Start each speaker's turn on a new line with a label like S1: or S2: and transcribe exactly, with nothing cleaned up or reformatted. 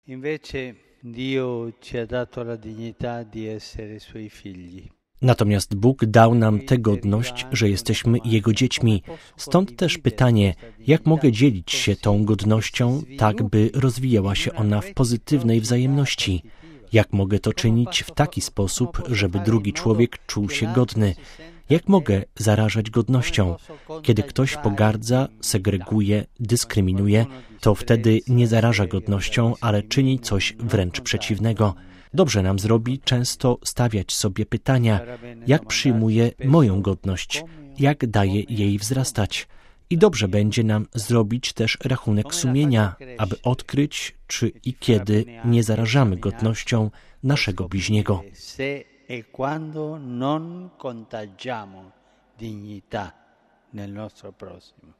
S1: Invece Dio ci ha dato la dignità di essere Suoi figli.
S2: Natomiast Bóg dał nam tę godność, że jesteśmy Jego dziećmi. Stąd też pytanie, jak mogę dzielić się tą godnością, tak by rozwijała się ona w pozytywnej wzajemności? Jak mogę to czynić w taki sposób, żeby drugi człowiek czuł się godny? Jak mogę zarażać godnością? Kiedy ktoś pogardza, segreguje, dyskryminuje, to wtedy nie zaraża godnością, ale czyni coś wręcz przeciwnego. Dobrze nam zrobi często stawiać sobie pytania, jak przyjmuję moją godność, jak daję jej wzrastać. I dobrze będzie nam zrobić też rachunek sumienia, aby odkryć, czy i kiedy nie zarażamy godnością naszego bliźniego.
S1: E quando non contagiamo dignità nel nostro prossimo.